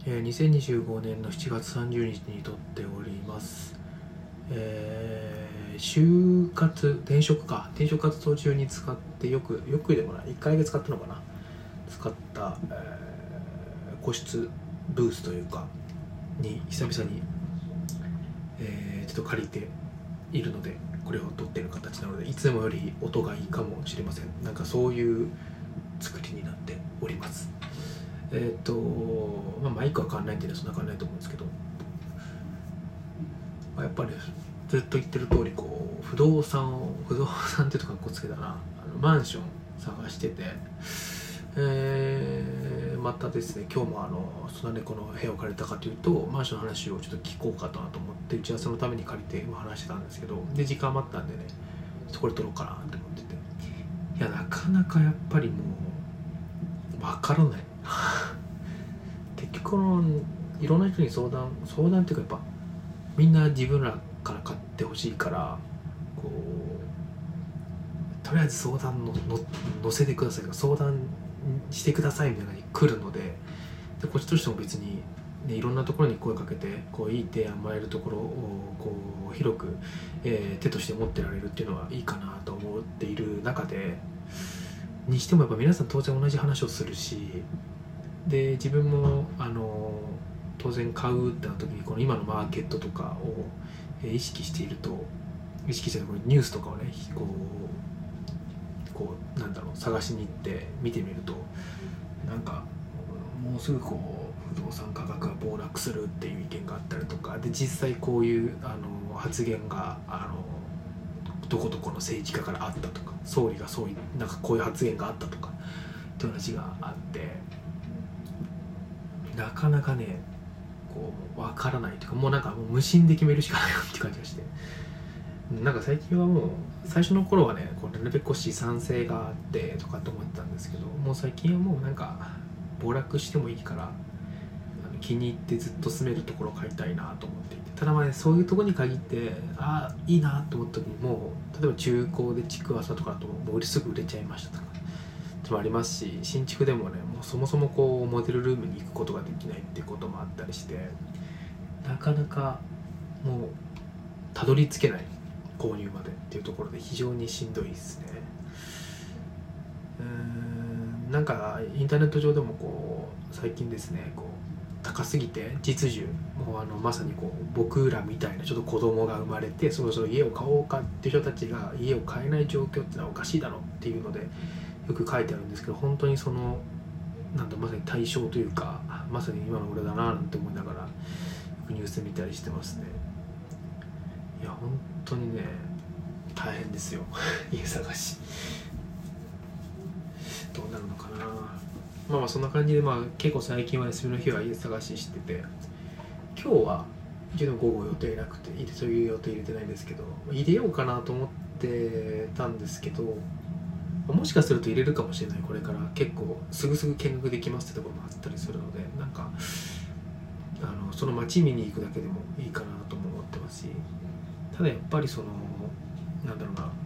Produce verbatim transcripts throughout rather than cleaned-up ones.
えー、にせんにじゅうごねんのしちがつさんじゅうにちに撮っております。えー、就活転職か転職活動中に使ってよくよくでもないいっかいだけ使ったのかな使った、えー、個室ブースというかに久々に、えー、ちょっと借りているので、これを撮っている形なのでいつもより音がいいかもしれません。なんかそういう作りになっております。えっ、ー、と、まあ、マイクは変わんないんでね、そんな変わんないと思うんですけど、まあ、やっぱりずっと言ってる通りこう不動産を不動産っていうとかっこつけたなあのマンション探してて、えー、またですね今日もあのそんなにこの部屋を借りたかというとマンションの話をちょっと聞こうかなと思って打ち合わせのために借りて今話してたんですけど、で時間余ったんでねちょっとこれ撮ろうかなって思ってて、いやなかなかやっぱりもう分からない結局このいろんな人に相談相談っていうかやっぱみんな自分らから買ってほしいからこうとりあえず相談のの乗せてください相談してくださいみたいなのに来るので、でこっちとしても別に、ね、いろんなところに声かけてこういい提案もらえるところをこう広く、えー、手として持ってられるっていうのはいいかなと思っている中でにしてもやっぱ皆さん当然同じ話をするし、で自分もあの当然買うってなった時にこの今のマーケットとかを意識していると意識してるニュースとかをねこうこうなんだろう探しに行って見てみるとなんかもうすぐこう不動産価格が暴落するっていう意見があったりとかで、実際こういうあの発言があのどこどこの政治家からあったとか総理がそういうなんかこういう発言があったとかっていう話があって、なかなかねこう分からないというかもうなんかもう無心で決めるしかないなっていう感じがして、なんか最近はもう最初の頃はねこうなるべく資産性があってとかって思ってたんですけど、もう最近はもうなんか暴落してもいいからあの気に入ってずっと住めるところを買いたいなと思っていて、ただまあ、ね、そういうところに限ってああいいなと思った時にもう例えば中古で築浅とかだともうすぐ売れちゃいましたとかもありますし、新築でもねもうそもそもこうモデルルームに行くことができないっていうこともあったりして、なかなかもうたどり着けない購入までっていうところで非常にしんどいですね。うーんなんかインターネット上でもこう最近ですねこう高すぎて実需もうあのまさにこう僕らみたいなちょっと子供が生まれてそろそろ家を買おうかっていう人たちが家を買えない状況ってのはおかしいだろうっていうのでよく書いてあるんですけど、本当にそのなんだまさに対象というかまさに今の俺だななんて思いながらよくニュース見たりしてますね。いや本当にね大変ですよ家探しどうなるのかな。まあまあそんな感じで、まあ結構最近は休みの日は家探ししてて、今日は一応午後予定なくてそういう予定入れてないんですけど入れようかなと思ってたんですけど、もしかすると入れるかもしれない。これから結構すぐすぐ見学できますってところもあったりするので、なんかあのその街見に行くだけでもいいかなとも思ってますし、ただやっぱりそのなんだろうな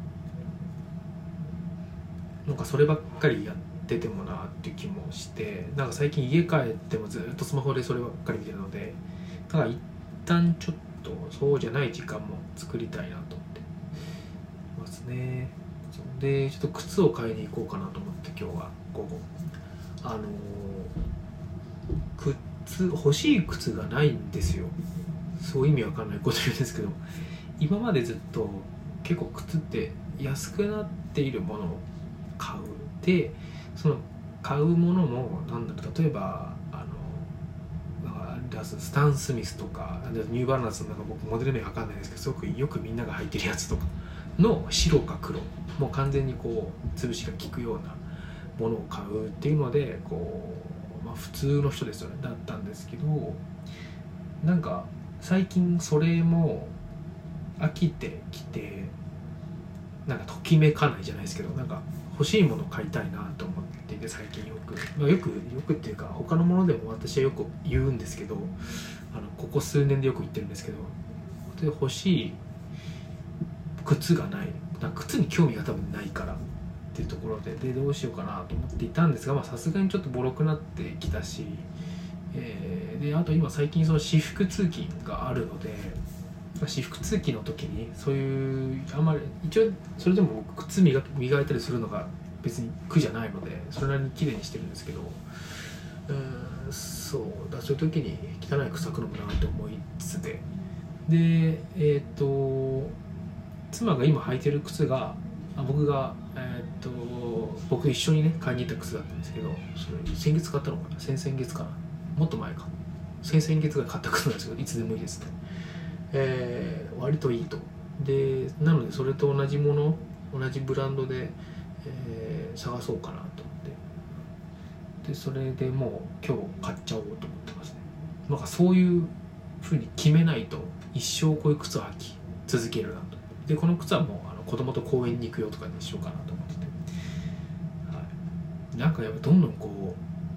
なんかそればっかりやっててもなっていう気もして、なんか最近家帰ってもずっとスマホでそればっかり見てるので、だから一旦ちょっとそうじゃない時間も作りたいなと思ってますね。でちょっと靴を買いに行こうかなと思って今日は午後あのー、靴欲しい靴がないんですよ。そう意味わかんないこと言うんですけど、今までずっと結構靴って安くなっているものを買うで、その買うものもなんだろう例えばあの出すスタン・スミスとかニューバランスのなんか僕モデル名わかんないですけどすごくよくみんなが履いてるやつとかの白か黒もう完全にこう潰しが効くようなものを買うっていうのでこう、まあ、普通の人ですよねだったんですけど、なんか最近それも飽きてきてなんかときめかないじゃないですけど、なんか欲しいものを買いたいなと思っていて最近よく、まあ、よくよくっていうか他のものでも私はよく言うんですけど、あのここ数年でよく言ってるんですけど、で欲しい靴がない、なんか靴に興味が多分ないからっていうところで、でどうしようかなと思っていたんですが、さすがにちょっとボロくなってきたし、 えー、であと今最近その私服通勤があるので、私服通勤の時にそういうあんまり一応それでも靴磨磨いたりするのが別に苦じゃないのでそれなりに綺麗にしてるんですけど、うーんそうだ、そういう時に汚い靴履くのもなと思いつつででえっ、ー、と妻が今履いてる靴が僕が、えー、と僕と一緒にね買いに行った靴だったんですけど、それ先月買ったのかな、先々月かな、もっと前か、先々月ぐらい買った靴なんですけど、いつでもいいですね、えー、割といいと。でなのでそれと同じもの同じブランドで、えー、探そうかなと思って、でそれでもう今日買っちゃおうと思ってますね。なんかそういう風に決めないと一生こういう靴を履き続けるなと。でこの靴はもうあの子供と公園に行くよとかにしようかなと思ってて、はい、なんかやっぱどんどんこ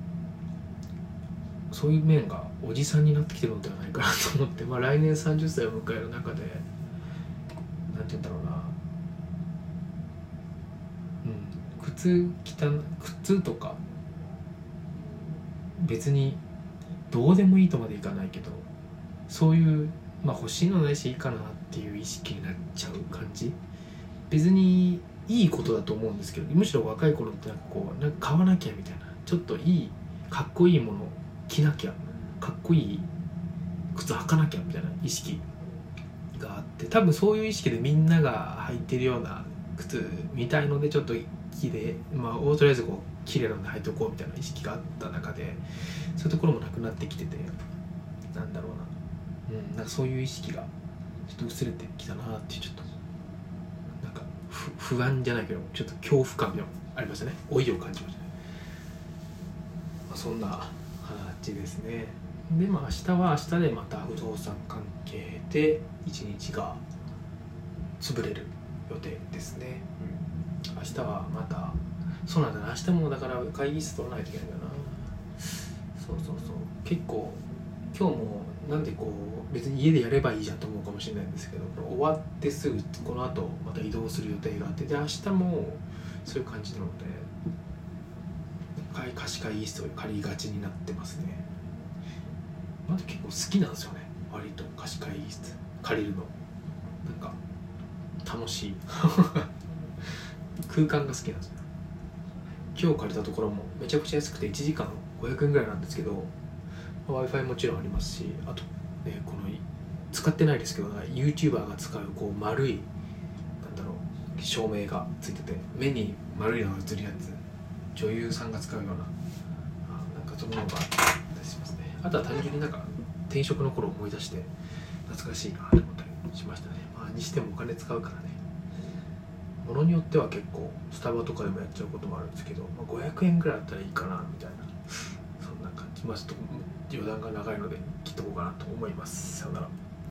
うそういう面がおじさんになってきてるのではないかなと思って、まあ、来年さんじゅっさいを迎える中でなんて言うんだろうな、うん、靴汚靴とか別にどうでもいいとまでいかないけど、そういうまあ欲しいのないしいいかなっていう意識になっちゃう感じ、別にいいことだと思うんですけど、むしろ若い頃ってなんかこうなんか買わなきゃみたいな、ちょっといいかっこいいもの着なきゃ、かっこいい靴履かなきゃみたいな意識があって、多分そういう意識でみんなが履いてるような靴みたいのでちょっと綺麗、まあとりあえずこう綺麗なので履いておこうみたいな意識があった中で、そういうところもなくなってきてて、なんだろうな、うん、なんかそういう意識がちょっと薄れてきたなっていう、ちょっとなんか不, 不安じゃないけどちょっと恐怖感がありましたね。老いを感じましたね、まあ、そんな話ですね。でまあ明日は明日でまた不動産関係で一日が潰れる予定ですね、うん、明日はまたそうなんだな、明日もだから会議室取らないといけないんだな。そうそうそう、結構今日もなんでこう別に家でやればいいじゃんと思うかもしれないんですけど、終わってすぐこの後また移動する予定があって、で明日もそういう感じなので貸し会議室を借りがちになってますね。まだ結構好きなんですよね、割と貸し会議室借りるの、なんか楽しい空間が好きなんですよ。今日借りたところもめちゃくちゃ安くていちじかんごひゃくえんぐらいなんですけど、 Wi-Fi もちろんありますし、あと、ね、この使ってないですけど YouTuber が使うこう丸いなんだろう照明がついてて目に丸いのが映るやつ、女優さんが使うような、あなんかそのものがあったりしますね。あとは単純になんか転職の頃を思い出して懐かしいなと思ったりしましたね。まあにしてもお金使うからね、ものによっては結構スタバとかでもやっちゃうこともあるんですけど、まあ、ごひゃくえんぐらいあったらいいかなみたいな、そんな感じ。まあちょっと余談が長いので切っとこうかなと思います。さよなら。